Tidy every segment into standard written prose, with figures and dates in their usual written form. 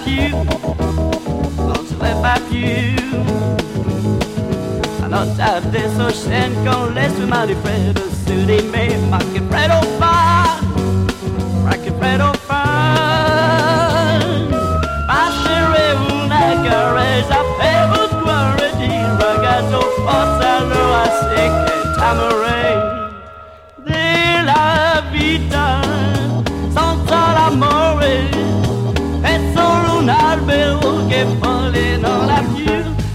you. Don't you let my view. Notate so scène qu'on laisse mal du frère de sous des mains, marqué près au phare, marqué près au phare. Passerez una caresse, après vous croirez dire, regarde au force à l'eau à sec et tamaré. De la vita, senza l'amore, è solo un albero che vola non la più.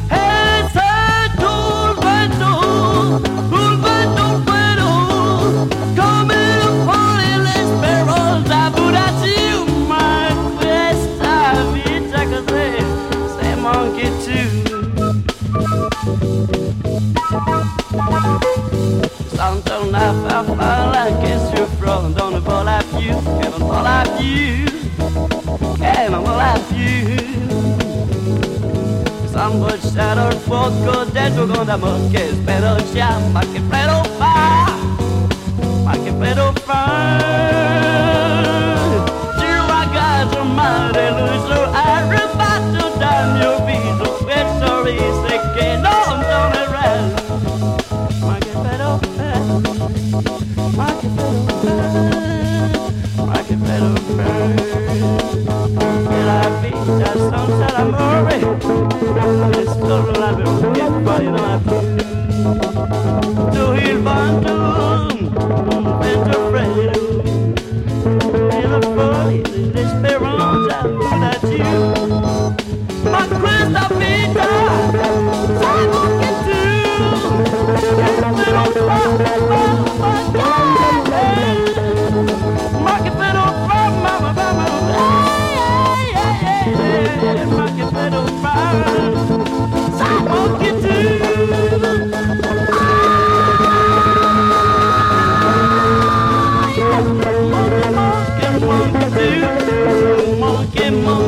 Sans una farfalla che si affronta non vola più, che non vola più, che non vola più. Sangue c'era il fuoco dentro con amore che spero sia, ma che freddo fa, ma che freddo fa. Ci ragazzo male, lui so arrivato dal mio viso, per sorrisi che non torneranno. Ma che freddo fa, ma che freddo fa, ma che freddo fa. E la vita senza l'amore è solo l'albero che poi non ha più. Tu il vento, un vento freddo, e la foglia dell'esperanza da giù. Ma questa vita sai che tu che non fa, ma che te lo fa, mamma, mamma, ma che te lo fa, sai che tu. Monkey, monkey, monkey, monkey.